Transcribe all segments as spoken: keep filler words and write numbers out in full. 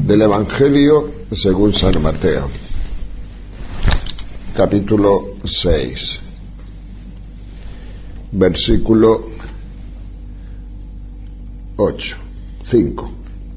Del Evangelio según San Mateo, capítulo seis, versículo ocho, cinco.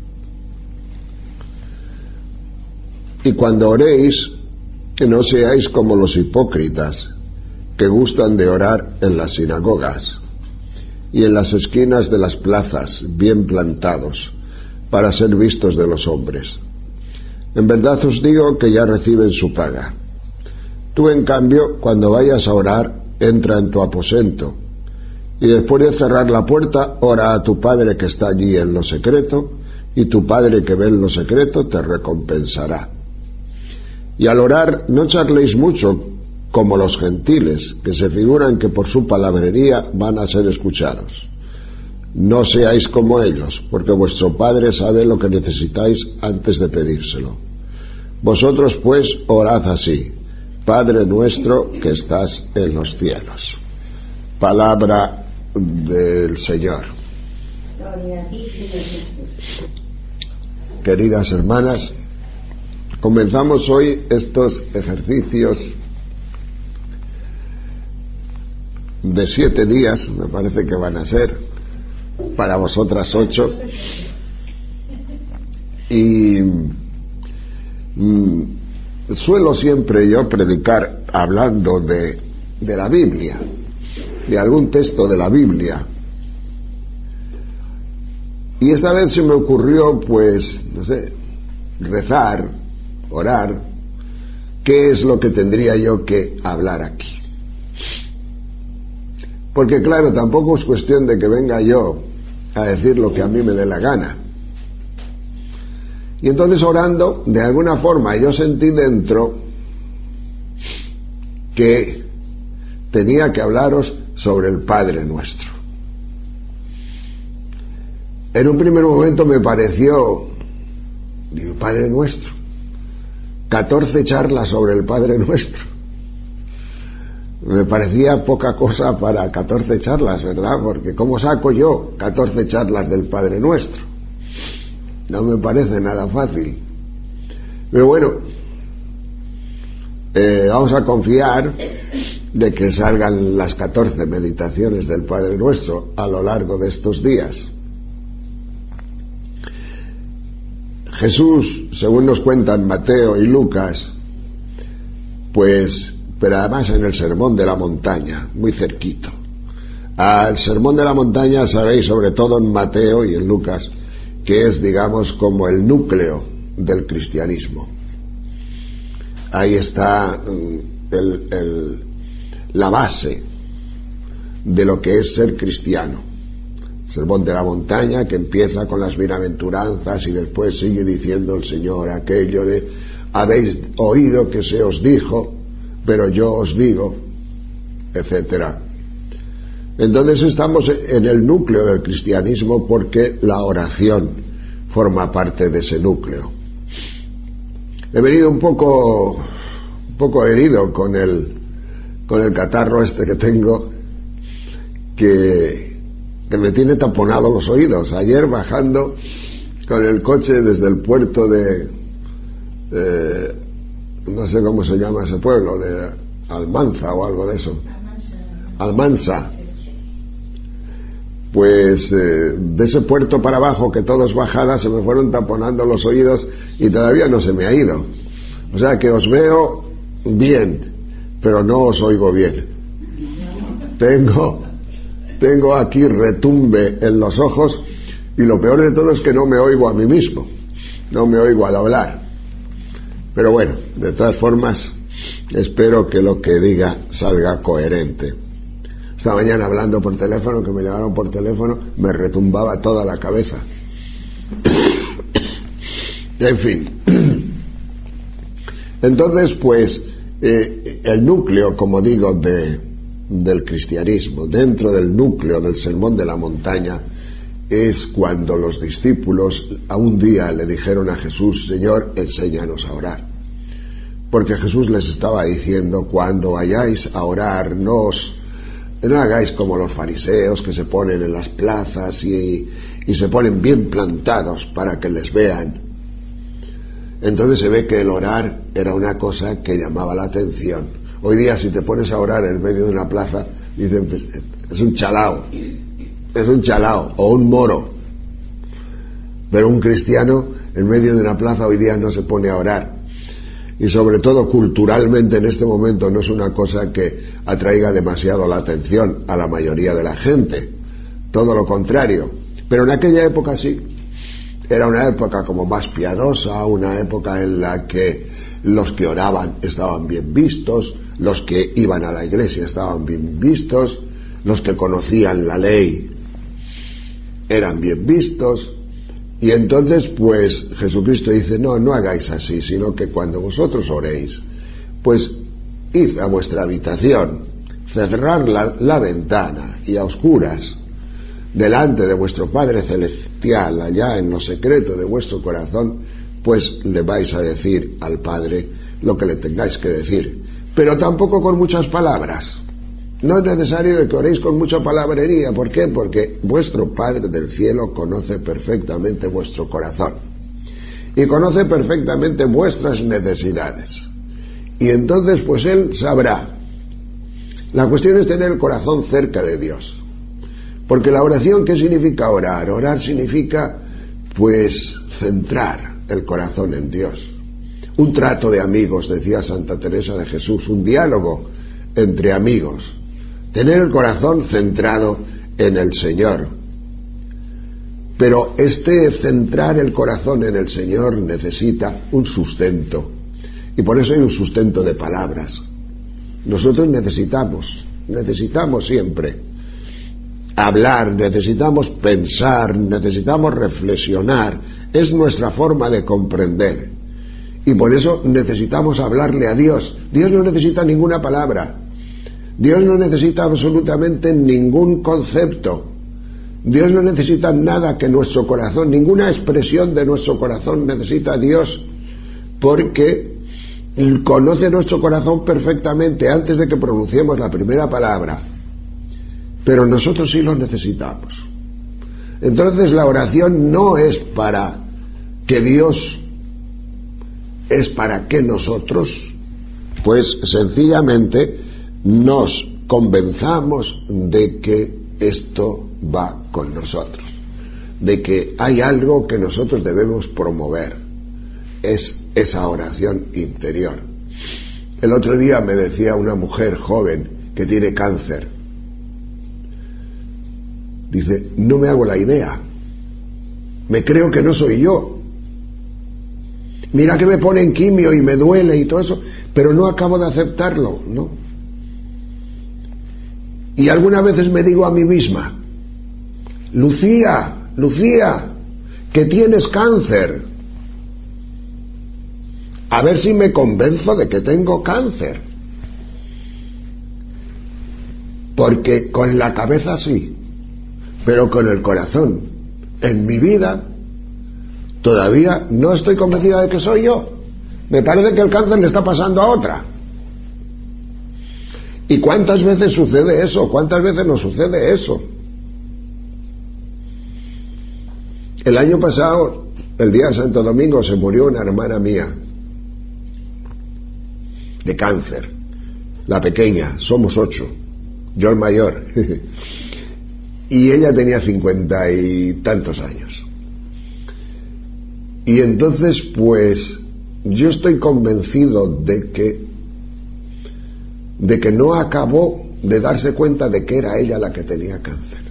Y cuando oréis, que no seáis como los hipócritas, que gustan de orar en las sinagogas y en las esquinas de las plazas, bien plantados, para ser vistos de los hombres. En verdad os digo que ya reciben su paga. Tú, en cambio, cuando vayas a orar, entra en tu aposento, y después de cerrar la puerta, ora a tu Padre que está allí en lo secreto, y tu Padre que ve en lo secreto te recompensará. Y al orar, no charléis mucho como los gentiles, que se figuran que por su palabrería van a ser escuchados. No seáis como ellos, porque vuestro Padre sabe lo que necesitáis antes de pedírselo. Vosotros pues orad así: Padre nuestro que estás en los cielos. Palabra del Señor. Queridas hermanas, comenzamos hoy estos ejercicios de siete días, me parece que van a ser, para vosotras ocho, y mm, suelo siempre yo predicar hablando de, de la Biblia, de algún texto de la Biblia, y esta vez se me ocurrió, pues, no sé, rezar, orar, qué es lo que tendría yo que hablar aquí. Porque claro, tampoco es cuestión de que venga yo a decir lo que a mí me dé la gana. Y entonces, orando, de alguna forma yo sentí dentro que tenía que hablaros sobre el Padre Nuestro. En un primer momento me pareció, digo, Padre Nuestro, catorce charlas sobre el Padre Nuestro. Me parecía poca cosa para catorce charlas, ¿verdad? Porque ¿cómo saco yo catorce charlas del Padre Nuestro? No me parece nada fácil. Pero bueno, eh, vamos a confiar de que salgan las catorce meditaciones del Padre Nuestro a lo largo de estos días. Jesús, según nos cuentan Mateo y Lucas, pues, pero además en el Sermón de la Montaña, muy cerquito. Al Sermón de la Montaña, sabéis, sobre todo en Mateo y en Lucas, que es, digamos, como el núcleo del cristianismo. Ahí está el, el, la base de lo que es ser cristiano. Sermón de la Montaña, que empieza con las bienaventuranzas y después sigue diciendo el Señor aquello de: habéis oído que se os dijo, pero yo os digo, etcétera. Entonces estamos en el núcleo del cristianismo, porque la oración forma parte de ese núcleo. He venido un poco un poco herido con el con el catarro este que tengo, que, que me tiene taponados los oídos. Ayer, bajando con el coche desde el puerto de eh, no sé cómo se llama ese pueblo, de Almanza o algo de eso, Almansa, pues eh, de ese puerto para abajo, que todo es bajada, se me fueron taponando los oídos y todavía no se me ha ido. O sea que os veo bien, pero no os oigo bien. Tengo tengo aquí retumbe en los ojos, y lo peor de todo es que no me oigo a mí mismo, no me oigo al hablar. Pero bueno, de todas formas, espero que lo que diga salga coherente. Esta mañana, hablando por teléfono, que me llamaron por teléfono, me retumbaba toda la cabeza. En fin. Entonces, pues, eh, el núcleo, como digo, de, del cristianismo, dentro del núcleo del Sermón de la Montaña, es cuando los discípulos a un día le dijeron a Jesús: Señor, enséñanos a orar. Porque Jesús les estaba diciendo: cuando vayáis a orar, no, os, no hagáis como los fariseos, que se ponen en las plazas y, y se ponen bien plantados para que les vean. Entonces se ve que el orar era una cosa que llamaba la atención. Hoy día si te pones a orar en medio de una plaza, dicen, pues, es un chalao, es un chalao o un moro. Pero un cristiano en medio de una plaza hoy día no se pone a orar. Y sobre todo culturalmente en este momento no es una cosa que atraiga demasiado la atención a la mayoría de la gente. Todo lo contrario. Pero en aquella época sí. Era una época como más piadosa, una época en la que los que oraban estaban bien vistos, los que iban a la iglesia estaban bien vistos, los que conocían la ley eran bien vistos. Y entonces pues Jesucristo dice, no, no hagáis así, sino que cuando vosotros oréis, pues id a vuestra habitación, cerrar la, la ventana y a oscuras, delante de vuestro Padre Celestial, allá en lo secreto de vuestro corazón, pues le vais a decir al Padre lo que le tengáis que decir, pero tampoco con muchas palabras. No es necesario que oréis con mucha palabrería. ¿Por qué? Porque vuestro Padre del cielo conoce perfectamente vuestro corazón y conoce perfectamente vuestras necesidades, y entonces pues Él sabrá. La cuestión es tener el corazón cerca de Dios, porque la oración, ¿qué significa orar? Orar significa pues centrar el corazón en Dios. Un trato de amigos, decía Santa Teresa de Jesús, un diálogo entre amigos. Tener el corazón centrado en el Señor. Pero este centrar el corazón en el Señor necesita un sustento. Y por eso hay un sustento de palabras. Nosotros necesitamos, necesitamos siempre hablar, necesitamos pensar, necesitamos reflexionar. Es nuestra forma de comprender. Y por eso necesitamos hablarle a Dios. Dios no necesita ninguna palabra. Dios no necesita absolutamente ningún concepto. Dios no necesita nada que nuestro corazón, ninguna expresión de nuestro corazón necesita a Dios, porque conoce nuestro corazón perfectamente antes de que pronunciemos la primera palabra. Pero nosotros sí lo necesitamos. Entonces la oración no es para que Dios, es para que nosotros, pues sencillamente nos convenzamos de que esto va con nosotros, de que hay algo que nosotros debemos promover, es esa oración interior. El otro día me decía una mujer joven que tiene cáncer, dice, no me hago la idea, me creo que no soy yo, mira que me ponen quimio y me duele y todo eso, pero no acabo de aceptarlo, ¿no? Y algunas veces me digo a mí misma, Lucía, Lucía, que tienes cáncer. A ver si me convenzo de que tengo cáncer. Porque con la cabeza sí, pero con el corazón, en mi vida, todavía no estoy convencida de que soy yo. Me parece que el cáncer le está pasando a otra. ¿Y cuántas veces sucede eso? ¿Cuántas veces nos sucede eso? El año pasado, el día de Santo Domingo, se murió una hermana mía de cáncer, la pequeña, somos ocho, yo el mayor, y ella tenía cincuenta y tantos años. Y entonces, pues, yo estoy convencido de que de que no acabó de darse cuenta de que era ella la que tenía cáncer.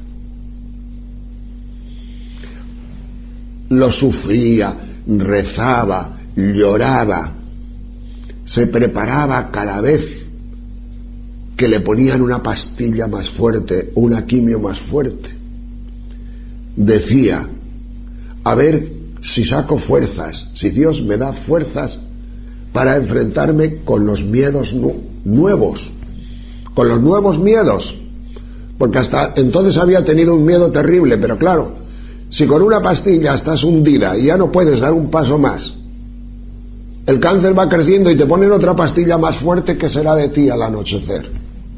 Lo sufría, rezaba, lloraba, se preparaba cada vez que le ponían una pastilla más fuerte, una quimio más fuerte. Decía, a ver si saco fuerzas, si Dios me da fuerzas para enfrentarme con los miedos nu- nuevos, con los nuevos miedos, porque hasta entonces había tenido un miedo terrible, pero claro, si con una pastilla estás hundida y ya no puedes dar un paso más, el cáncer va creciendo y te ponen otra pastilla más fuerte, ¿qué será de ti al anochecer?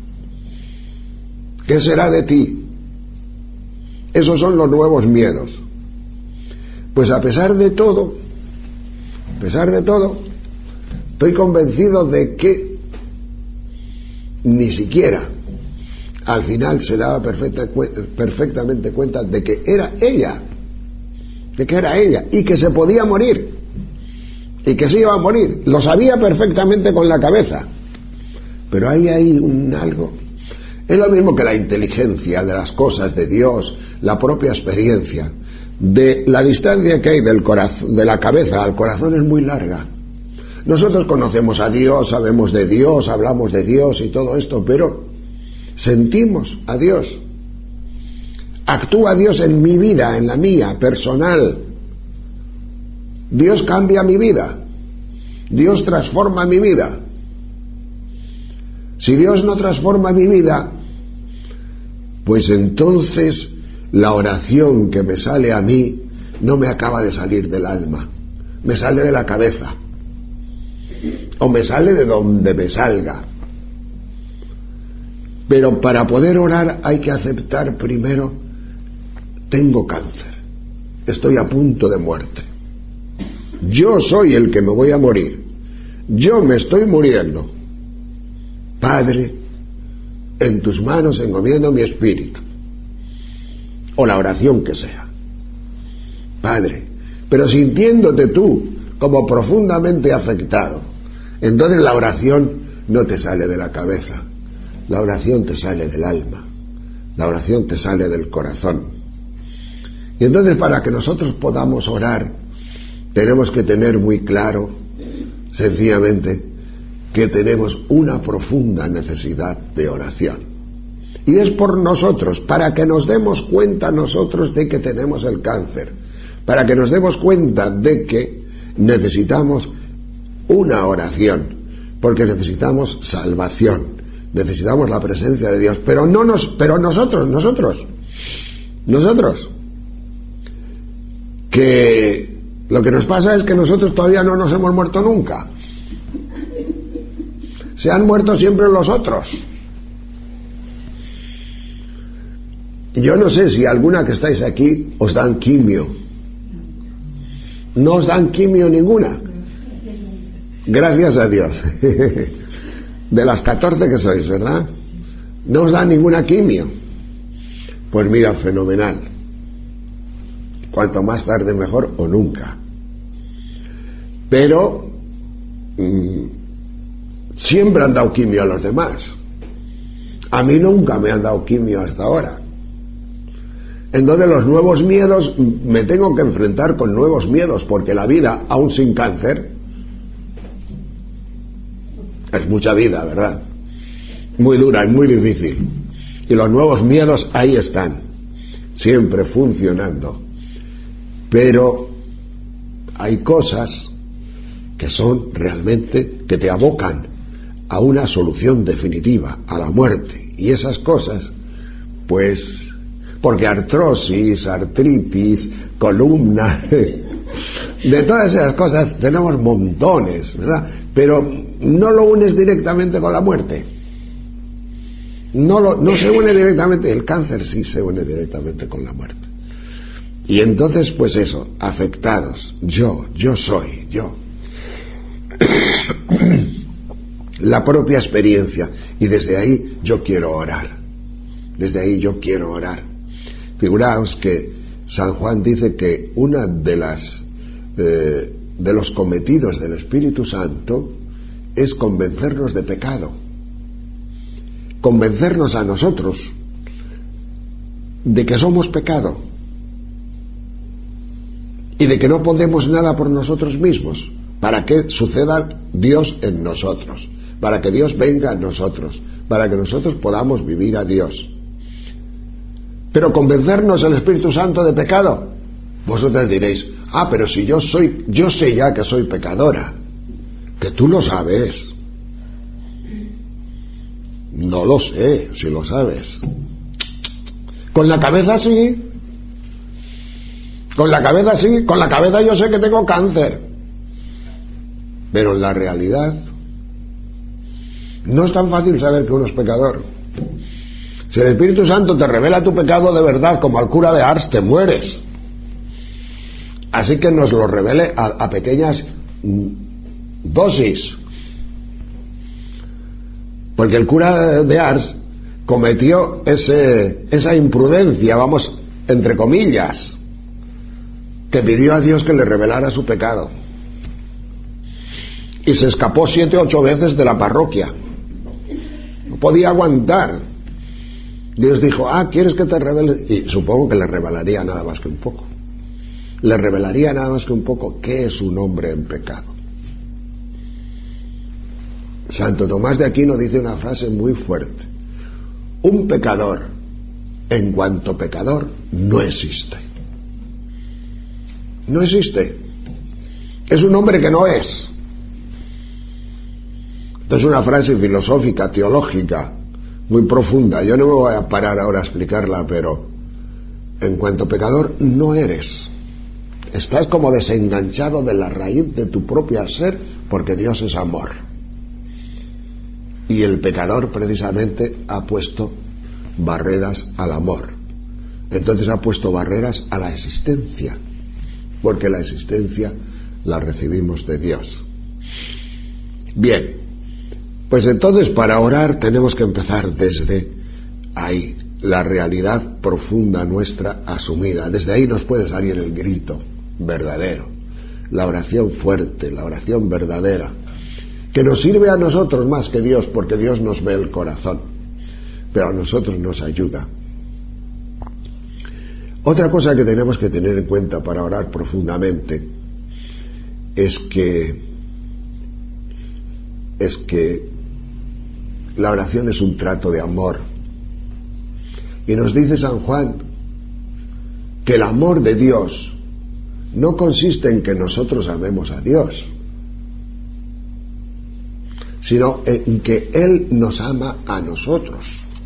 ¿Qué será de ti? Esos son los nuevos miedos. Pues a pesar de todo, a pesar de todo, estoy convencido de que ni siquiera al final se daba perfecta, perfectamente cuenta de que era ella, de que era ella, y que se podía morir, y que se iba a morir. Lo sabía perfectamente con la cabeza, pero ahí hay un algo. Es lo mismo que la inteligencia de las cosas de Dios, la propia experiencia. De la distancia que hay del corazón, de la cabeza al corazón, es muy larga. Nosotros conocemos a Dios, sabemos de Dios, hablamos de Dios y todo esto, pero sentimos a Dios. Actúa Dios en mi vida, en la mía, personal. Dios cambia mi vida. Dios transforma mi vida. Si Dios no transforma mi vida, pues entonces la oración que me sale a mí no me acaba de salir del alma, me sale de la cabeza, o me sale de donde me salga. Pero para poder orar hay que aceptar primero: tengo cáncer, estoy a punto de muerte, yo soy el que me voy a morir, yo me estoy muriendo. Padre, en tus manos encomiendo mi espíritu, o la oración que sea. Padre, pero sintiéndote tú como profundamente afectado, entonces la oración no te sale de la cabeza, la oración te sale del alma, la oración te sale del corazón. Y entonces, para que nosotros podamos orar, tenemos que tener muy claro, sencillamente, que tenemos una profunda necesidad de oración. Y es por nosotros, para que nos demos cuenta nosotros de que tenemos el cáncer, para que nos demos cuenta de que necesitamos una oración, porque necesitamos salvación, necesitamos la presencia de Dios, pero no nos, pero nosotros, nosotros, nosotros, que lo que nos pasa es que nosotros todavía no nos hemos muerto nunca. Se han muerto siempre los otros. Yo no sé si alguna que estáis aquí os dan quimio. No os dan quimio ninguna. Gracias a Dios. De las catorce que sois, ¿verdad? No os dan ninguna quimio. Pues mira, fenomenal. Cuanto más tarde mejor, o nunca. Pero mmm, siempre han dado quimio a los demás. A mí nunca me han dado quimio hasta ahora. Entonces los nuevos miedos, me tengo que enfrentar con nuevos miedos, porque la vida, aún sin cáncer, es mucha vida, ¿verdad? Muy dura y muy difícil. Y los nuevos miedos ahí están, siempre funcionando. Pero hay cosas que son realmente, que te abocan a una solución definitiva, a la muerte. Y esas cosas, pues, porque artrosis, artritis, columna, de todas esas cosas tenemos montones, ¿verdad? Pero no lo unes directamente con la muerte. No, lo, no se une directamente. El cáncer sí se une directamente con la muerte. Y entonces, pues eso, afectados. Yo, yo soy, yo. La propia experiencia. Y desde ahí yo quiero orar. Desde ahí yo quiero orar. Figuraos que San Juan dice que una de las eh, de los cometidos del Espíritu Santo es convencernos de pecado, convencernos a nosotros de que somos pecado y de que no podemos nada por nosotros mismos, para que suceda Dios en nosotros, para que Dios venga en nosotros, para que nosotros podamos vivir a Dios. Pero convencernos el Espíritu Santo de pecado, vosotros diréis: ah, pero si yo soy, yo sé ya que soy pecadora. Que tú lo sabes. No lo sé, si lo sabes. Con la cabeza sí. Con la cabeza sí. Con la cabeza yo sé que tengo cáncer. Pero en la realidad no es tan fácil saber que uno es pecador. Si el Espíritu Santo te revela tu pecado de verdad, como al cura de Ars, te mueres. Así que nos lo revele a, a pequeñas dosis. Porque el cura de Ars cometió ese, esa imprudencia, vamos, entre comillas, que pidió a Dios que le revelara su pecado. Y se escapó siete o ocho veces de la parroquia. No podía aguantar. Dios dijo, ah, ¿quieres que te revele? Y supongo que le revelaría nada más que un poco. Le revelaría nada más que un poco qué es un hombre en pecado. Santo Tomás de Aquino dice una frase muy fuerte: un pecador, en cuanto pecador, no existe. No existe. Es un hombre que no es. Es una frase filosófica, teológica, muy profunda. Yo no me voy a parar ahora a explicarla, pero en cuanto pecador no eres. Estás como desenganchado de la raíz de tu propio ser, porque Dios es amor. Y el pecador precisamente ha puesto barreras al amor. Entonces ha puesto barreras a la existencia, porque la existencia la recibimos de Dios. Bien, pues entonces para orar tenemos que empezar desde ahí, la realidad profunda nuestra asumida. Desde ahí nos puede salir el grito verdadero, la oración fuerte, la oración verdadera, que nos sirve a nosotros más que Dios, porque Dios nos ve el corazón, pero a nosotros nos ayuda. Otra cosa que tenemos que tener en cuenta para orar profundamente es que es que la oración es un trato de amor. Y nos dice San Juan que el amor de Dios no consiste en que nosotros amemos a Dios, sino en que Él nos ama a nosotros.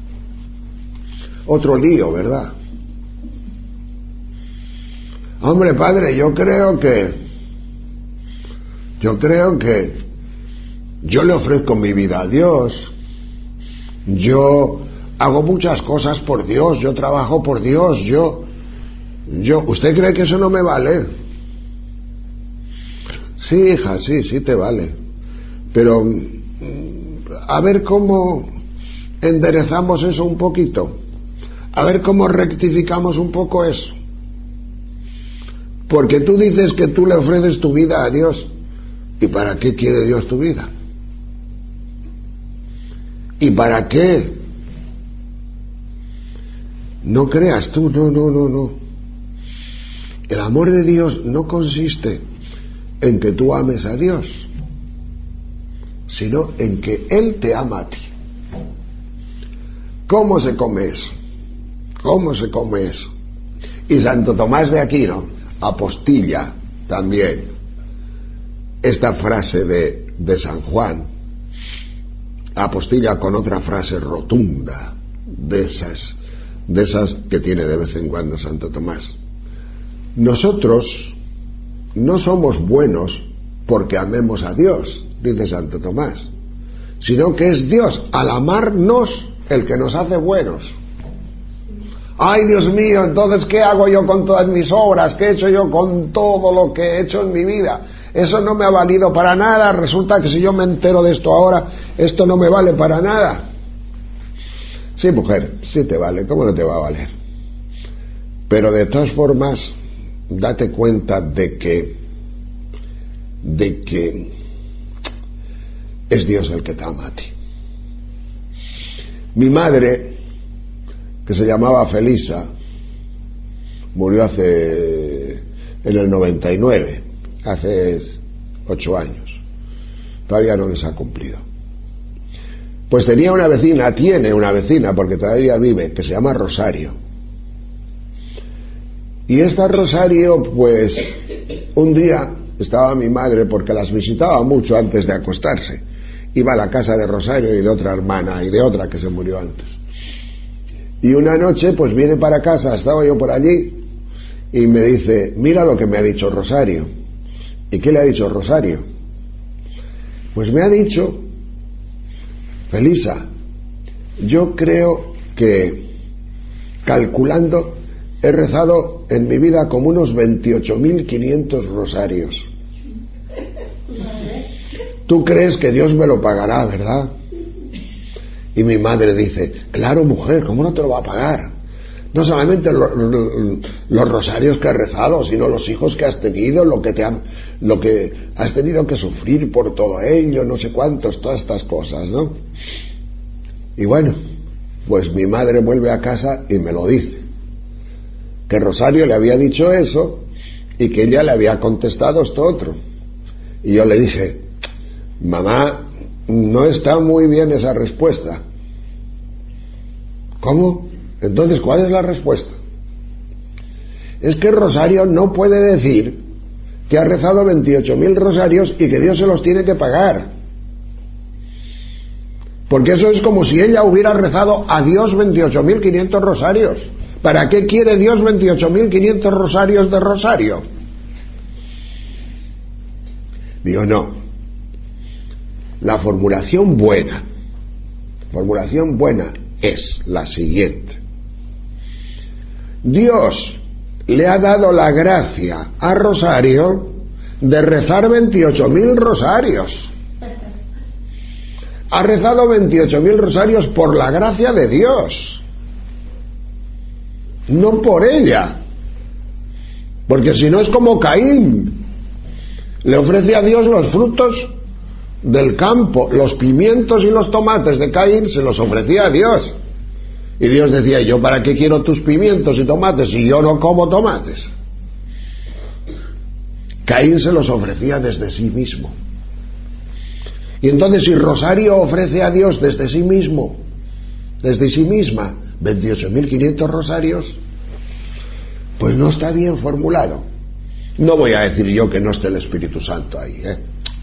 Otro lío, ¿verdad? Hombre, padre, yo creo que yo creo que yo le ofrezco mi vida a Dios, yo hago muchas cosas por Dios, yo trabajo por Dios, yo yo ¿usted cree que eso no me vale? Sí, hija, sí, sí te vale, pero a ver cómo enderezamos eso un poquito, a ver cómo rectificamos un poco eso, porque tú dices que tú le ofreces tu vida a Dios. ¿Y para qué quiere Dios tu vida? ¿Y para qué? No creas tú, no, no, no, no. El amor de Dios no consiste en que tú ames a Dios, sino en que Él te ama a ti. ¿Cómo se come eso? ¿Cómo se come eso? Y Santo Tomás de Aquino apostilla también esta frase de, de San Juan, apostilla con otra frase rotunda de esas, de esas que tiene de vez en cuando Santo Tomás. Nosotros no somos buenos porque amemos a Dios, dice Santo Tomás, sino que es Dios, al amarnos, el que nos hace buenos. Ay, Dios mío, entonces ¿qué hago yo con todas mis obras? ¿Qué he hecho yo con todo lo que he hecho en mi vida? Eso no me ha valido para nada. Resulta que si yo me entero de esto ahora, esto no me vale para nada. Sí, mujer, sí te vale. ¿Cómo no te va a valer? Pero de todas formas, date cuenta de que de que es Dios el que te ama a ti. Mi madre, que se llamaba Felisa, murió hace en el noventa y nueve, hace ocho años. Todavía no les ha cumplido. Pues tenía una vecina, tiene una vecina, porque todavía vive, que se llama Rosario. Y esta Rosario, pues, un día estaba mi madre, porque las visitaba mucho antes de acostarse. Iba a la casa de Rosario y de otra hermana, y de otra que se murió antes. Y una noche, pues viene para casa, estaba yo por allí, y me dice, mira lo que me ha dicho Rosario. ¿Y qué le ha dicho Rosario? Pues me ha dicho, Felisa, yo creo que, calculando, he rezado en mi vida como unos veintiocho mil quinientos rosarios. tú crees que Dios me lo pagará, ¿verdad? Y mi madre dice, claro, mujer, ¿cómo no te lo va a pagar? No solamente lo, lo, los rosarios que has rezado, sino los hijos que has tenido, lo que te han, lo que has tenido que sufrir por todo ello, no sé cuántos, todas estas cosas, ¿no? Y bueno, pues mi madre vuelve a casa y me lo dice, que Rosario le había dicho eso y que ella le había contestado esto otro. Y yo le dije, mamá, no está muy bien esa respuesta. ¿Cómo? Entonces, ¿cuál es la respuesta? Es que Rosario no puede decir que ha rezado veintiocho mil rosarios y que Dios se los tiene que pagar. Porque eso es como si ella hubiera rezado a Dios veintiocho mil quinientos rosarios. ¿Para qué quiere Dios veintiocho mil quinientos rosarios de rosario? Digo, no. La formulación buena, formulación buena es la siguiente. Dios le ha dado la gracia a Rosario de rezar veintiocho mil rosarios. Ha rezado veintiocho mil rosarios por la gracia de Dios, no por ella. Porque si no es como Caín, le ofrece a Dios los frutos del campo, los pimientos y los tomates de Caín se los ofrecía a Dios. Y Dios decía, ¿yo para qué quiero tus pimientos y tomates si yo no como tomates? Caín se los ofrecía desde sí mismo. Y entonces si Rosario ofrece a Dios desde sí mismo, desde sí misma, veintiocho mil quinientos rosarios, pues no está bien formulado. No voy a decir yo que no esté el Espíritu Santo ahí, ¿eh?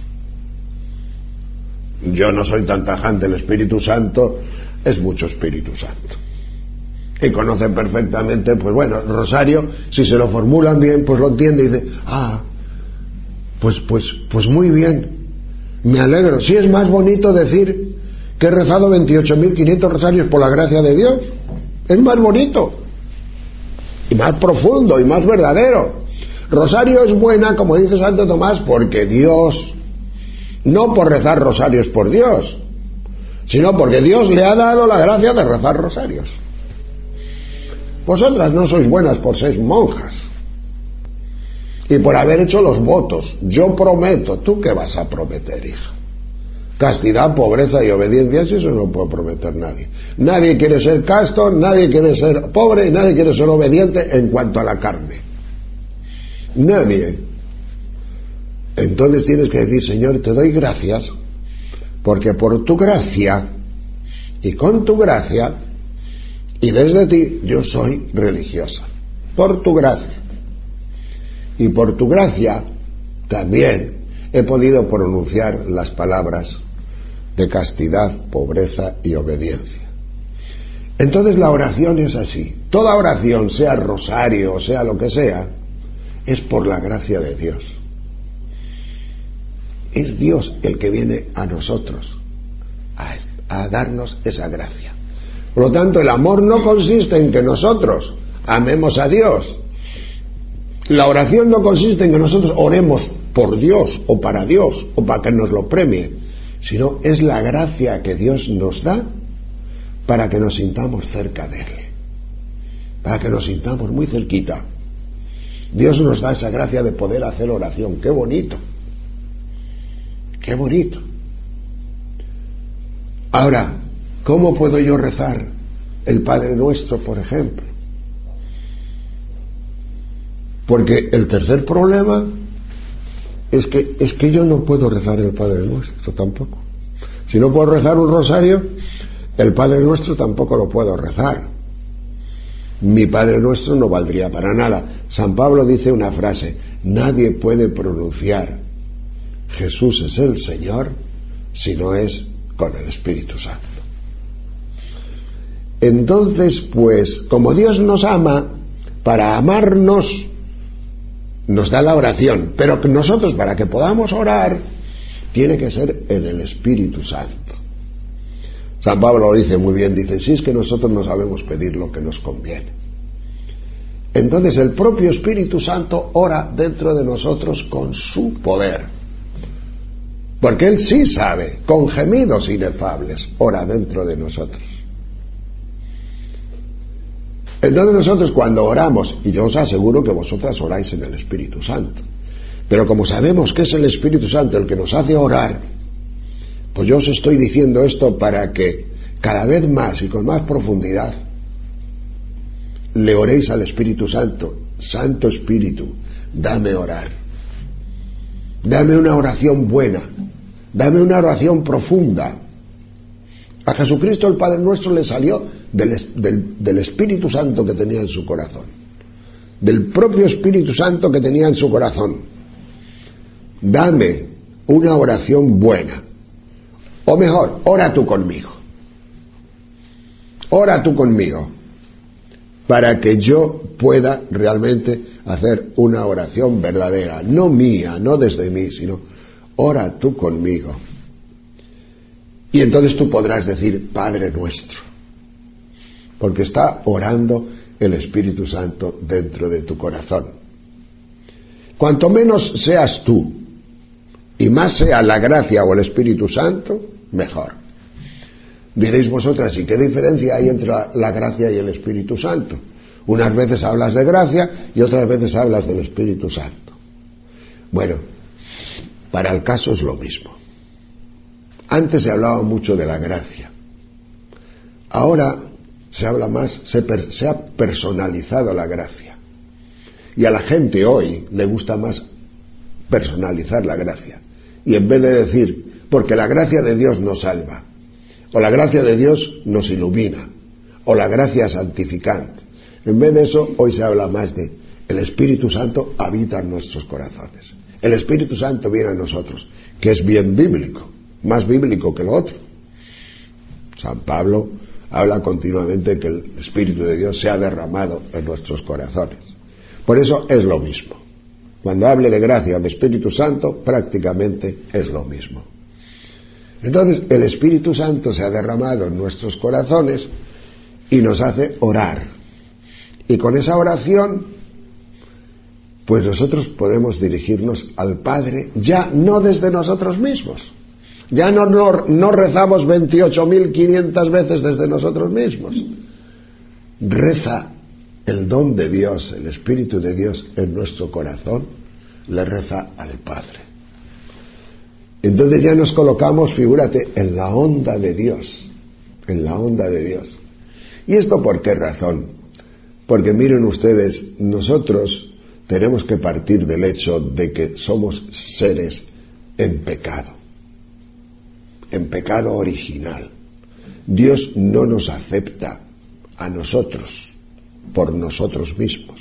Yo no soy tan tajante, el Espíritu Santo es mucho Espíritu Santo. Y conocen perfectamente, pues bueno, Rosario, si se lo formulan bien, pues lo entiende y dice, ah, pues, pues, pues muy bien, me alegro. Si es más bonito decir que he rezado veintiocho mil quinientos rosarios por la gracia de Dios, es más bonito, y más profundo, y más verdadero. Rosario es buena, como dice Santo Tomás, porque Dios, no por rezar rosarios por Dios, sino porque Dios le ha dado la gracia de rezar rosarios. Vosotras no sois buenas por ser monjas y por haber hecho los votos. Yo prometo. ¿Tú qué vas a prometer, hija? Castidad, pobreza y obediencia, si eso no puede prometer nadie. Nadie quiere ser casto, nadie quiere ser pobre y nadie quiere ser obediente en cuanto a la carne. Nadie. Entonces tienes que decir, Señor, te doy gracias porque por tu gracia y con tu gracia y desde ti yo soy religiosa. Por tu gracia. Y por tu gracia también he podido pronunciar las palabras de castidad, pobreza y obediencia. Entonces la oración es así. Toda oración, sea rosario o sea lo que sea, es por la gracia de Dios. Es Dios el que viene a nosotros a, a darnos esa gracia. Por lo tanto, el amor no consiste en que nosotros amemos a Dios. La oración no consiste en que nosotros oremos por Dios o para Dios o para que nos lo premie, sino es la gracia que Dios nos da para que nos sintamos cerca de Él, para que nos sintamos muy cerquita. Dios nos da esa gracia de poder hacer oración. ¡Qué bonito! ¡Qué bonito! Ahora, ¿cómo puedo yo rezar el Padre Nuestro, por ejemplo? Porque el tercer problema es que, es que yo no puedo rezar el Padre Nuestro tampoco. Si no puedo rezar un rosario, el Padre Nuestro tampoco lo puedo rezar. Mi Padre Nuestro no valdría para nada. San Pablo dice una frase: nadie puede pronunciar Jesús es el Señor si no es con el Espíritu Santo. Entonces, pues, como Dios nos ama, para amarnos nos da la oración, pero que nosotros, para que podamos orar, tiene que ser en el Espíritu Santo. San Pablo lo dice muy bien, dice, si es que nosotros no sabemos pedir lo que nos conviene. Entonces el propio Espíritu Santo ora dentro de nosotros con su poder. Porque Él sí sabe, con gemidos inefables, ora dentro de nosotros. Entonces nosotros cuando oramos, y yo os aseguro que vosotras oráis en el Espíritu Santo, pero como sabemos que es el Espíritu Santo el que nos hace orar, pues yo os estoy diciendo esto para que cada vez más y con más profundidad le oréis al Espíritu Santo. Santo Espíritu, dame orar, dame una oración buena, dame una oración profunda. A Jesucristo el Padre Nuestro le salió del, del, del Espíritu Santo que tenía en su corazón, del propio Espíritu Santo que tenía en su corazón. Dame una oración buena, o mejor, ora tú conmigo, ora tú conmigo, para que yo pueda realmente hacer una oración verdadera, no mía, no desde mí, sino ora tú conmigo. Y entonces tú podrás decir Padre Nuestro, porque está orando el Espíritu Santo dentro de tu corazón. Cuanto menos seas tú y más sea la gracia o el Espíritu Santo, mejor. Diréis vosotras, ¿y qué diferencia hay entre la gracia y el Espíritu Santo? Unas veces hablas de gracia y otras veces hablas del Espíritu Santo. Bueno, para el caso es lo mismo. Antes se hablaba mucho de la gracia. Ahora se habla más, se, per, se ha personalizado la gracia. Y a la gente hoy le gusta más personalizar la gracia. Y en vez de decir, porque la gracia de Dios nos salva, o la gracia de Dios nos ilumina, o la gracia santificante, en vez de eso, hoy se habla más de el Espíritu Santo habita en nuestros corazones. El Espíritu Santo viene a nosotros, que es bien bíblico, más bíblico que lo otro. San Pablo habla continuamente que el Espíritu de Dios se ha derramado en nuestros corazones. Por eso es lo mismo. Cuando hable de gracia o de Espíritu Santo, prácticamente es lo mismo. Entonces, el Espíritu Santo se ha derramado en nuestros corazones y nos hace orar. Y con esa oración, pues nosotros podemos dirigirnos al Padre, ya no desde nosotros mismos. Ya no, no, no rezamos veintiocho mil quinientas veces desde nosotros mismos. Reza el don de Dios, el Espíritu de Dios en nuestro corazón, le reza al Padre. Entonces ya nos colocamos, figúrate, en la onda de Dios, en la onda de Dios. ¿Y esto por qué razón? Porque miren ustedes, nosotros tenemos que partir del hecho de que somos seres en pecado, en pecado original. Dios no nos acepta a nosotros por nosotros mismos.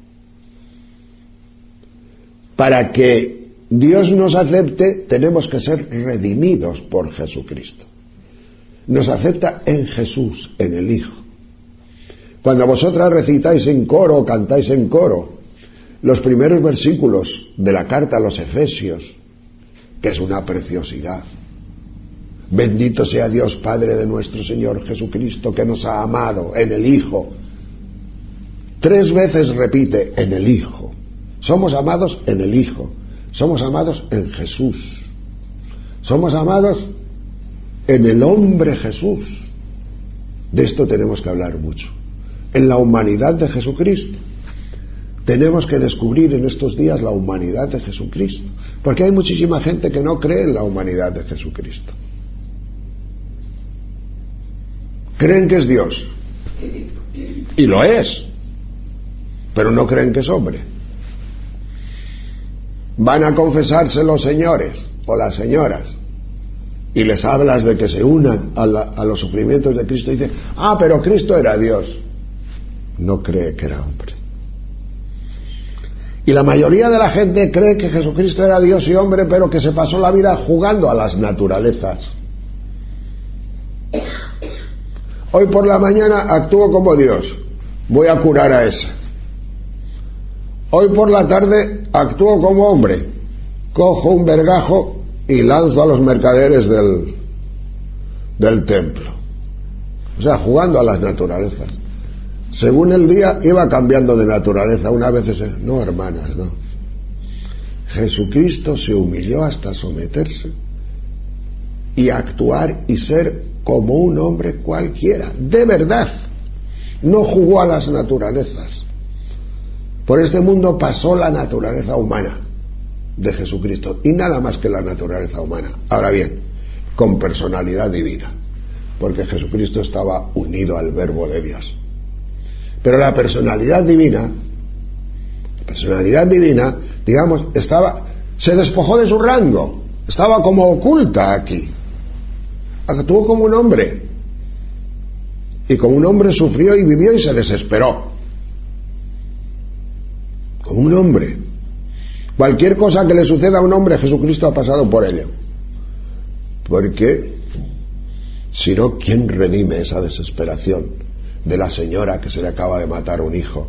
Para que Dios nos acepte, tenemos que ser redimidos por Jesucristo. Nos acepta en Jesús, en el Hijo. Cuando vosotras recitáis en coro o cantáis en coro los primeros versículos de la carta a los Efesios, que es una preciosidad. Bendito sea Dios Padre de nuestro Señor Jesucristo, que nos ha amado en el Hijo. Tres veces repite, en el Hijo. Somos amados en el Hijo. Somos amados en Jesús. Somos amados en el hombre Jesús. De esto tenemos que hablar mucho. En la humanidad de Jesucristo. Tenemos que descubrir en estos días la humanidad de Jesucristo. Porque hay muchísima gente que no cree en la humanidad de Jesucristo. Creen que es Dios. Y lo es. Pero no creen que es hombre. Van a confesarse los señores o las señoras y les hablas de que se unan a, la, a los sufrimientos de Cristo y dicen, ah, pero Cristo era Dios. No cree que era hombre. Y la mayoría de la gente cree que Jesucristo era Dios y hombre, pero que se pasó la vida jugando a las naturalezas. Hoy por la mañana actúo como Dios, voy a curar a ese. Hoy por la tarde actúo como hombre, cojo un vergajo y lanzo a los mercaderes del, del templo. O sea, jugando a las naturalezas. Según el día iba cambiando de naturaleza. Una vez ese, no, hermanas, no. Jesucristo se humilló hasta someterse y actuar y ser como un hombre cualquiera, de verdad. No jugó a las naturalezas. Por este mundo pasó la naturaleza humana de Jesucristo y nada más que la naturaleza humana. Ahora bien, con personalidad divina, porque Jesucristo estaba unido al Verbo de Dios. Pero la personalidad divina, la personalidad divina, digamos, estaba, se despojó de su rango, estaba como oculta aquí. Actuó como un hombre, y como un hombre sufrió y vivió y se desesperó. Como un hombre. Cualquier cosa que le suceda a un hombre, Jesucristo ha pasado por ello. Porque si no, ¿quién redime esa desesperación de la señora que se le acaba de matar un hijo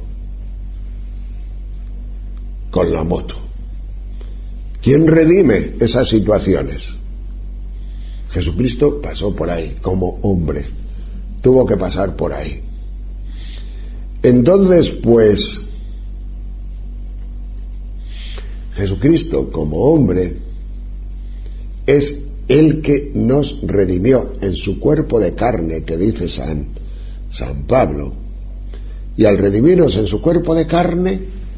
con la moto? ¿Quién redime esas situaciones? Jesucristo pasó por ahí como hombre, tuvo que pasar por ahí. Entonces, pues, Jesucristo como hombre es el que nos redimió en su cuerpo de carne, que dice San, San Pablo, y al redimirnos en su cuerpo de carne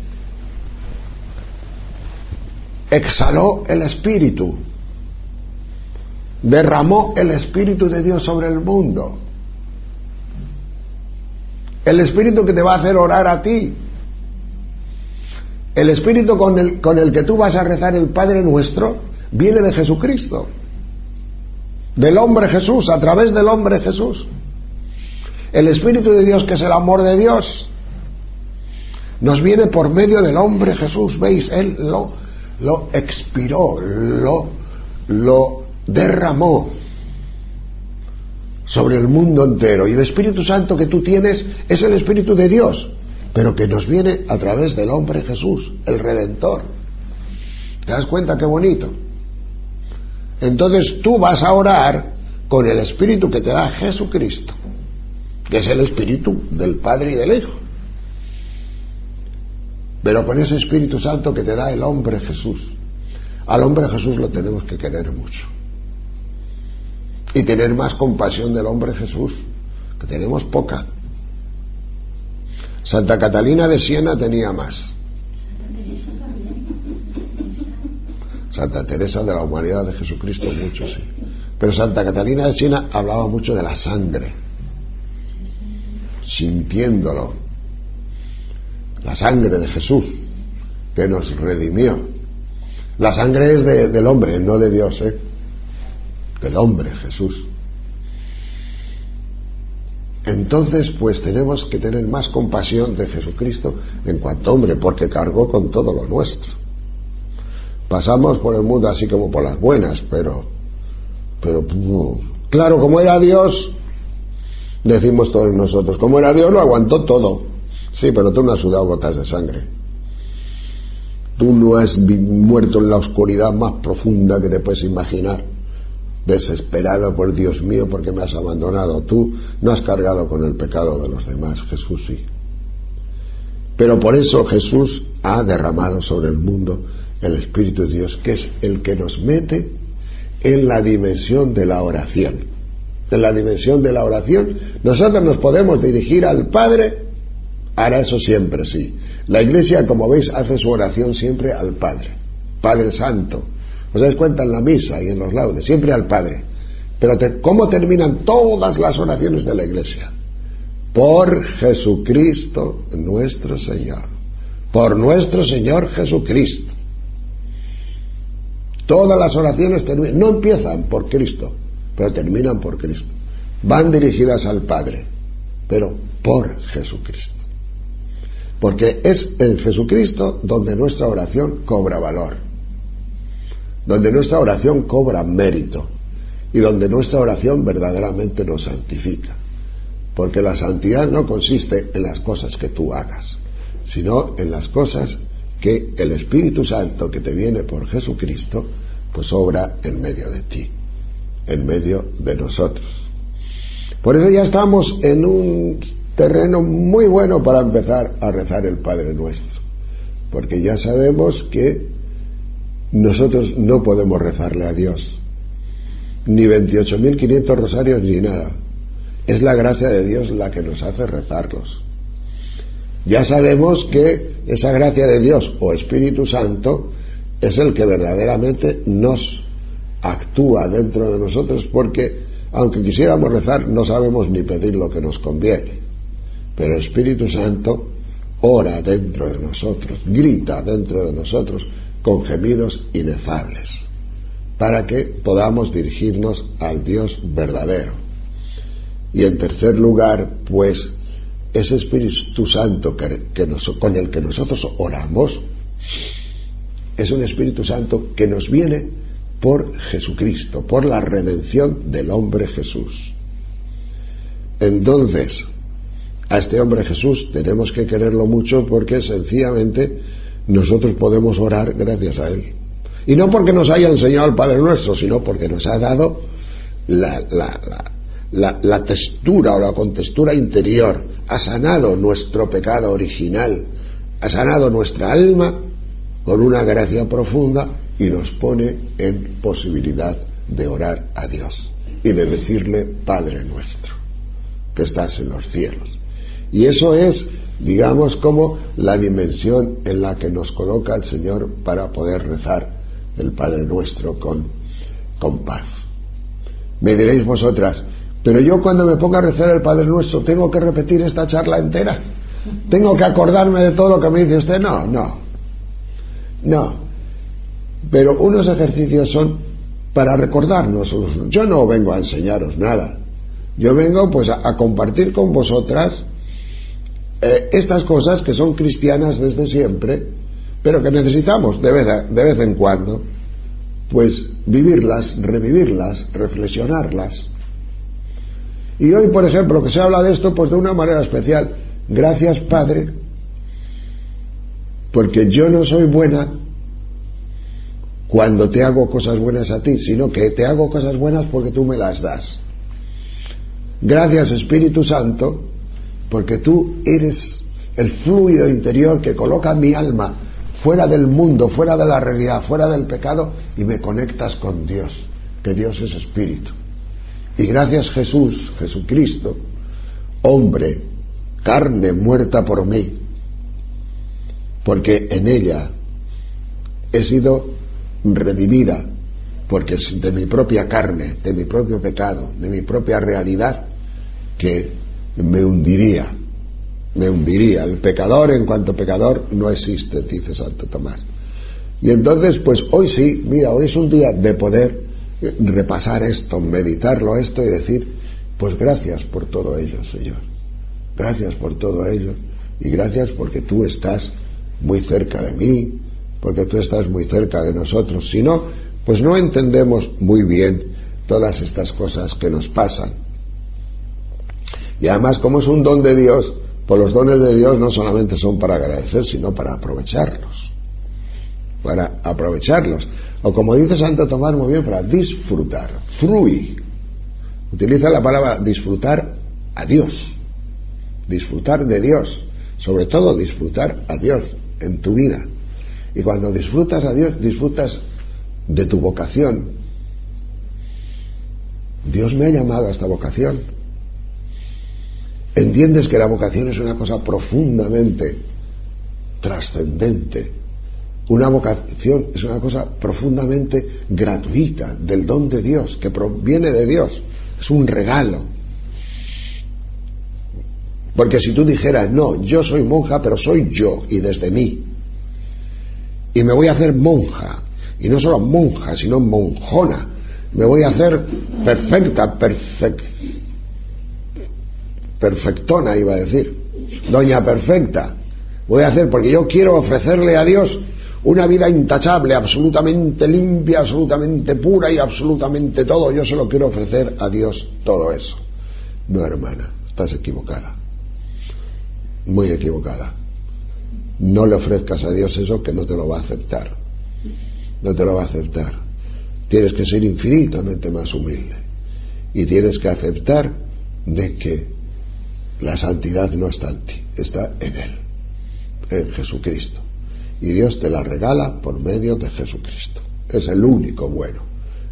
exhaló el Espíritu, derramó el Espíritu de Dios sobre el mundo, el Espíritu que te va a hacer orar a ti, el Espíritu con el, con el que tú vas a rezar el Padre Nuestro, viene de Jesucristo, del hombre Jesús, a través del hombre Jesús. El Espíritu de Dios, que es el amor de Dios, nos viene por medio del hombre Jesús. ¿Veis? Él lo, lo expiró, lo, lo derramó sobre el mundo entero. Y el Espíritu Santo que tú tienes es el Espíritu de Dios, pero que nos viene a través del hombre Jesús, el Redentor. ¿Te das cuenta qué bonito? Entonces tú vas a orar con el Espíritu que te da Jesucristo, que es el Espíritu del Padre y del Hijo, pero con ese Espíritu Santo que te da el hombre Jesús. Al hombre Jesús lo tenemos que querer mucho y tener más compasión del hombre Jesús, que tenemos poca. Santa Catalina de Siena tenía más. Santa Teresa de la Humanidad de Jesucristo mucho, sí. Pero Santa Catalina de Siena hablaba mucho de la sangre, sintiéndolo, la sangre de Jesús que nos redimió. La sangre es de, del hombre, no de Dios, ¿eh? Del hombre Jesús. Entonces, pues tenemos que tener más compasión de Jesucristo en cuanto hombre, porque cargó con todo lo nuestro. Pasamos por el mundo así como por las buenas, pero, pero claro, como era Dios, decimos todos nosotros, como era Dios lo aguantó todo. Sí, pero tú no has sudado gotas de sangre. Tú no has muerto en la oscuridad más profunda que te puedes imaginar, desesperado por Dios mío, porque me has abandonado. Tú no has cargado con el pecado de los demás, Jesús sí. Pero por eso Jesús ha derramado sobre el mundo el Espíritu de Dios, que es el que nos mete en la dimensión de la oración. En la dimensión de la oración nosotros nos podemos dirigir al Padre. Ahora eso siempre sí. La Iglesia, como veis, hace su oración siempre al Padre, Padre Santo. ¿Os dais cuenta? En la misa y en los laudes, siempre al Padre. Pero te, ¿cómo terminan todas las oraciones de la Iglesia? Por Jesucristo nuestro Señor. Por nuestro Señor Jesucristo. Todas las oraciones terminan, no empiezan por Cristo, pero terminan por Cristo. Van dirigidas al Padre, pero por Jesucristo. Porque es en Jesucristo donde nuestra oración cobra valor, donde nuestra oración cobra mérito y donde nuestra oración verdaderamente nos santifica. Porque la santidad no consiste en las cosas que tú hagas, sino en las cosas que el Espíritu Santo que te viene por Jesucristo pues obra en medio de ti, en medio de nosotros. Por eso ya estamos en un terreno muy bueno para empezar a rezar el Padre Nuestro, porque ya sabemos que nosotros no podemos rezarle a Dios ni veintiocho mil quinientos rosarios, ni nada. Es la gracia de Dios la que nos hace rezarlos. Ya sabemos que esa gracia de Dios o Espíritu Santo es el que verdaderamente nos actúa dentro de nosotros, porque aunque quisiéramos rezar no sabemos ni pedir lo que nos conviene, pero el Espíritu Santo ora dentro de nosotros, grita dentro de nosotros con gemidos inefables, para que podamos dirigirnos al Dios verdadero. Y en tercer lugar, pues, ese Espíritu Santo que, que nos, con el que nosotros oramos es un Espíritu Santo que nos viene por Jesucristo, por la redención del hombre Jesús. Entonces, a este hombre Jesús tenemos que quererlo mucho, porque sencillamente nosotros podemos orar gracias a él. Y no porque nos haya enseñado el Padre Nuestro, sino porque nos ha dado la, la, la, la, la textura o la contextura interior, ha sanado nuestro pecado original, ha sanado nuestra alma con una gracia profunda y nos pone en posibilidad de orar a Dios y de decirle: Padre nuestro que estás en los cielos. Y eso es, digamos, como la dimensión en la que nos coloca el Señor para poder rezar el Padre Nuestro con, con paz. Me diréis vosotras: pero yo cuando me ponga a rezar el Padre Nuestro tengo que repetir esta charla entera, tengo que acordarme de todo lo que me dice usted. No, no, no. Pero unos ejercicios son para recordarnos. Yo no vengo a enseñaros nada, yo vengo pues a, a compartir con vosotras eh, estas cosas que son cristianas desde siempre, pero que necesitamos de vez, a, de vez en cuando pues vivirlas, revivirlas, reflexionarlas. Y hoy, por ejemplo, que se habla de esto pues de una manera especial. Gracias, Padre, porque yo no soy buena cuando te hago cosas buenas a ti, sino que te hago cosas buenas porque tú me las das. Gracias, Espíritu Santo, porque tú eres el fluido interior que coloca mi alma fuera del mundo, fuera de la realidad, fuera del pecado, y me conectas con Dios, que Dios es Espíritu. Y gracias, Jesús, Jesucristo, hombre, carne muerta por mí, porque en ella he sido redimida, porque es de mi propia carne, de mi propio pecado, de mi propia realidad, que me hundiría, me hundiría. El pecador, en cuanto pecador, no existe, dice Santo Tomás. Y entonces, pues hoy sí, mira, hoy es un día de poder repasar esto, meditarlo esto y decir: pues gracias por todo ello, Señor, gracias por todo ello, y gracias porque tú estás muy cerca de mí, porque tú estás muy cerca de nosotros. Si no, pues no entendemos muy bien todas estas cosas que nos pasan. Y además, como es un don de Dios, pues los dones de Dios no solamente son para agradecer, sino para aprovecharlos, para aprovecharlos, o como dice Santo Tomás muy bien, para disfrutar. Frui utiliza la palabra disfrutar a Dios, disfrutar de Dios, sobre todo disfrutar a Dios en tu vida. Y cuando disfrutas a Dios, disfrutas de tu vocación. Dios me ha llamado a esta vocación. Entiendes que la vocación es una cosa profundamente trascendente. Una vocación es una cosa profundamente gratuita, del don de Dios, que proviene de Dios. Es un regalo. Porque si tú dijeras: no, yo soy monja, pero soy yo y desde mí, y me voy a hacer monja, y no solo monja, sino monjona, me voy a hacer perfecta, perfect, perfectona, iba a decir, doña perfecta, voy a hacer porque yo quiero ofrecerle a Dios una vida intachable, absolutamente limpia, absolutamente pura y absolutamente todo. Yo se lo quiero ofrecer a Dios todo eso. No, hermana, estás equivocada, muy equivocada. No le ofrezcas a Dios eso, que no te lo va a aceptar, no te lo va a aceptar. Tienes que ser infinitamente más humilde y tienes que aceptar de que la santidad no está en ti, está en Él, en Jesucristo, y Dios te la regala por medio de Jesucristo. Es el único bueno,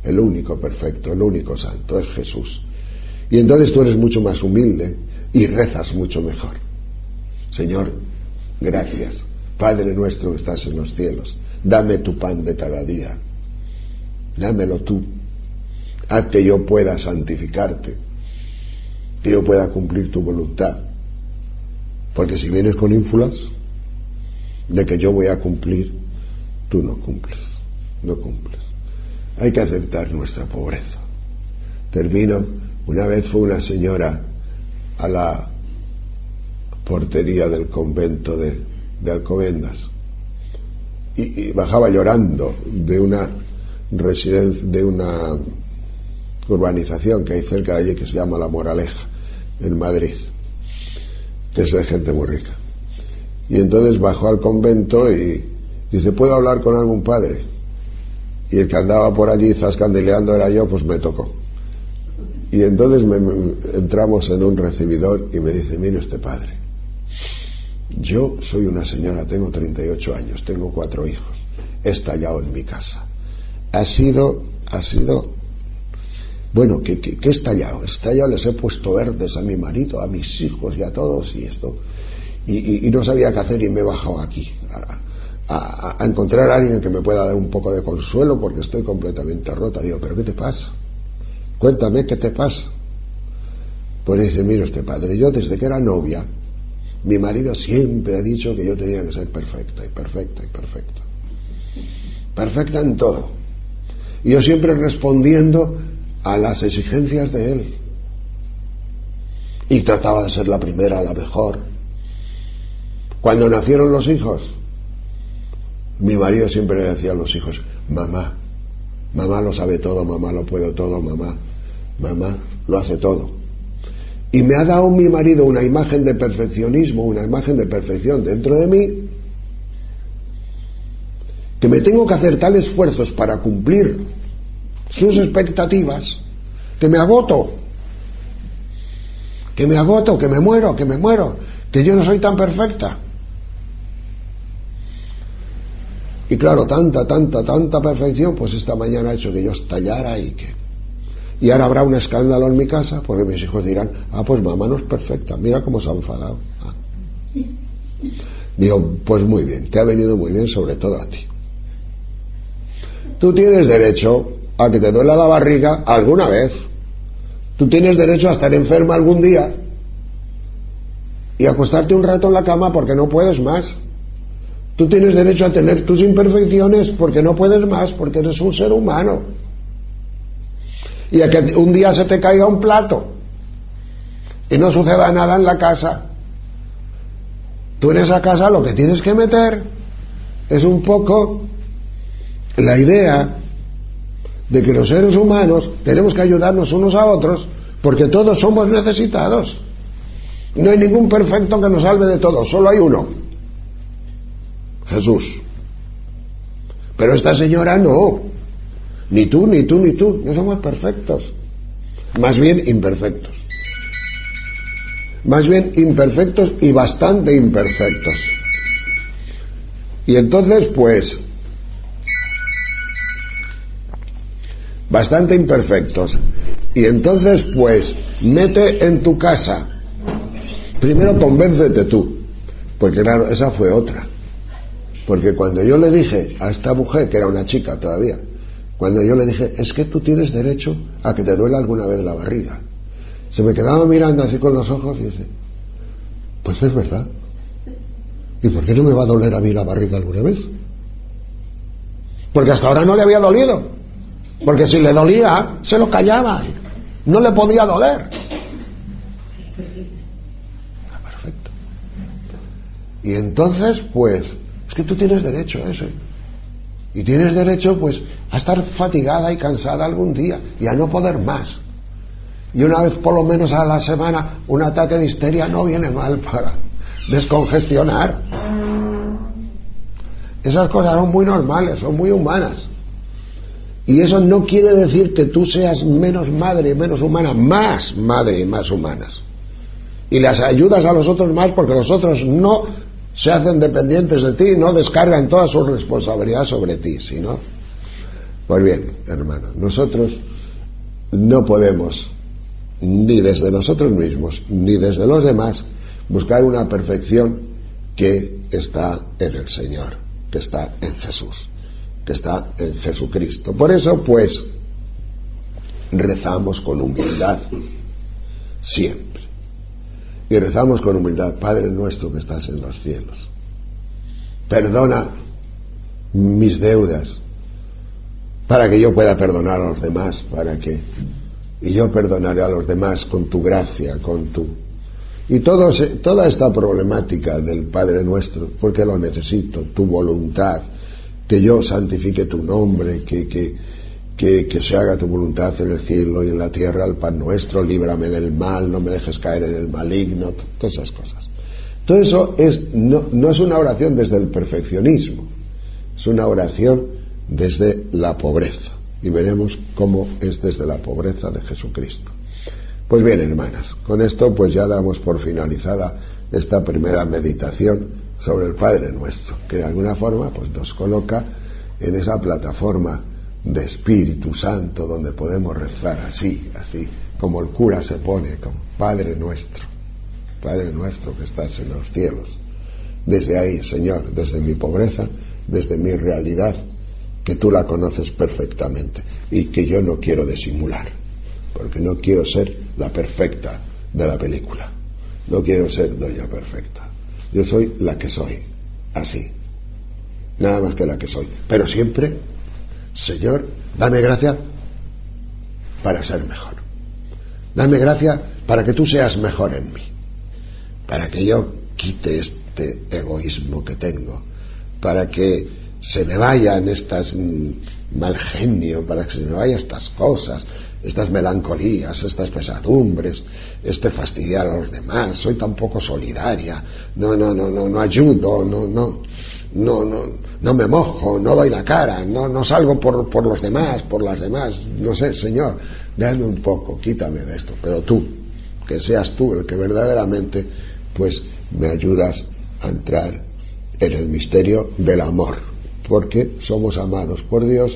el único perfecto, el único santo, es Jesús. Y entonces tú eres mucho más humilde y rezas mucho mejor. Señor, gracias. Padre nuestro que estás en los cielos, dame tu pan de cada día. Dámelo tú. Haz que yo pueda santificarte, que yo pueda cumplir tu voluntad. Porque si vienes con ínfulas de que yo voy a cumplir, tú no cumples, no cumples. Hay que aceptar nuestra pobreza. Termino. Una vez fue una señora a la portería del convento de, de Alcobendas y, y bajaba llorando de una residencia, de una urbanización que hay cerca de allí que se llama La Moraleja, en Madrid, que es de gente muy rica. Y entonces bajó al convento y dice: ¿puedo hablar con algún padre? Y el que andaba por allí zascandileando era yo, pues me tocó. Y entonces me, me, entramos en un recibidor y me dice: mire usted, padre, yo soy una señora, tengo treinta y ocho años, tengo cuatro hijos, he estallado en mi casa. Ha sido, ha sido, bueno, ¿qué, qué, qué he estallado? He estallado, les he puesto verdes a mi marido, a mis hijos y a todos y esto. Y, y, y no sabía qué hacer y me he bajado aquí a, a, a encontrar a alguien que me pueda dar un poco de consuelo porque estoy completamente rota. Digo: ¿pero qué te pasa? Cuéntame, ¿qué te pasa? Pues dice: mire usted, padre, yo desde que era novia, mi marido siempre ha dicho que yo tenía que ser perfecta y perfecta y perfecta. Perfecta en todo. Y yo siempre respondiendo a las exigencias de él. Y trataba de ser la primera, la mejor. Cuando nacieron los hijos, mi marido siempre le decía a los hijos: mamá, mamá lo sabe todo, mamá lo puedo todo, mamá, mamá lo hace todo. Y me ha dado mi marido una imagen de perfeccionismo, una imagen de perfección dentro de mí, que me tengo que hacer tales esfuerzos para cumplir sus expectativas, que me agoto, que me agoto, que me muero, que me muero, que yo no soy tan perfecta. Y claro, tanta, tanta, tanta perfección, pues esta mañana ha hecho que yo estallara y que... Y ahora habrá un escándalo en mi casa, porque mis hijos dirán: ah, pues mamá no es perfecta, mira cómo se ha enfadado. Ah. Digo: pues muy bien, te ha venido muy bien, sobre todo a ti. Tú tienes derecho a que te duela la barriga alguna vez. Tú tienes derecho a estar enferma algún día y acostarte un rato en la cama porque no puedes más. Tú tienes derecho a tener tus imperfecciones porque no puedes más, porque eres un ser humano. Y a que un día se te caiga un plato y no suceda nada en la casa. Tú en esa casa lo que tienes que meter es un poco la idea de que los seres humanos tenemos que ayudarnos unos a otros, porque todos somos necesitados. No hay ningún perfecto que nos salve de todo, solo hay uno: Jesús. Pero esta señora no. Ni tú, ni tú, ni tú. No somos perfectos. Más bien imperfectos. Más bien imperfectos y bastante imperfectos. Y entonces, pues, bastante imperfectos. Y entonces, pues, mete en tu casa. Primero convéncete tú. Porque claro, esa fue otra. Porque cuando yo le dije a esta mujer, que era una chica todavía, cuando yo le dije: es que tú tienes derecho a que te duela alguna vez la barriga, se me quedaba mirando así con los ojos y dice: pues es verdad. ¿Y por qué no me va a doler a mí la barriga alguna vez? Porque hasta ahora no le había dolido. Porque si le dolía, se lo callaba. No le podía doler. Ah, perfecto. Y entonces, pues, es que tú tienes derecho a eso. Y tienes derecho, pues, a estar fatigada y cansada algún día y a no poder más. Y una vez por lo menos a la semana un ataque de histeria no viene mal para descongestionar. Esas cosas son muy normales, son muy humanas. Y eso no quiere decir que tú seas menos madre y menos humana, más madre y más humanas. Y las ayudas a los otros más porque los otros no se hacen dependientes de ti, no descargan toda su responsabilidad sobre ti, sino Pues bien, hermanos, nosotros no podemos, ni desde nosotros mismos, ni desde los demás, buscar una perfección que está en el Señor, que está en Jesús, que está en Jesucristo. Por eso, pues, rezamos con humildad siempre. Y rezamos con humildad: Padre nuestro que estás en los cielos, perdona mis deudas, para que yo pueda perdonar a los demás, para que y yo perdonaré a los demás con tu gracia, con tu y todo, toda esta problemática del Padre nuestro, porque lo necesito, tu voluntad, que yo santifique tu nombre, que, que, que, que se haga tu voluntad en el cielo y en la tierra, el pan nuestro, líbrame del mal, no me dejes caer en el maligno, todas esas cosas. Todo eso es, no, no es una oración desde el perfeccionismo, es una oración desde la pobreza, y veremos cómo es desde la pobreza de Jesucristo. Pues bien, hermanas, con esto pues ya damos por finalizada esta primera meditación sobre el Padre Nuestro, que de alguna forma pues nos coloca en esa plataforma de Espíritu Santo donde podemos rezar así, así como el cura se pone, como Padre Nuestro, Padre Nuestro que estás en los cielos. Desde ahí, Señor, desde mi pobreza, desde mi realidad, que tú la conoces perfectamente y que yo no quiero disimular, porque no quiero ser la perfecta de la película, no quiero ser doña perfecta, yo soy la que soy, así, nada más que la que soy, pero siempre, Señor, dame gracia para ser mejor, dame gracia para que tú seas mejor en mí, para que yo quite este egoísmo que tengo, para que se me vayan estas mm, mal genio, para que se me vayan estas cosas, estas melancolías, estas pesadumbres, este fastidiar a los demás, soy tan poco solidaria, no, no, no, no, no ayudo, no, no, no, no, no me mojo, no doy la cara, no, no salgo por, por los demás, por las demás, no sé, Señor, déjame un poco, quítame de esto, pero tú, que seas tú el que verdaderamente, pues, me ayudas a entrar en el misterio del amor, porque somos amados por Dios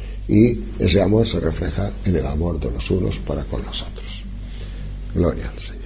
y ese amor se refleja en el amor de los unos para con los otros. Gloria al Señor.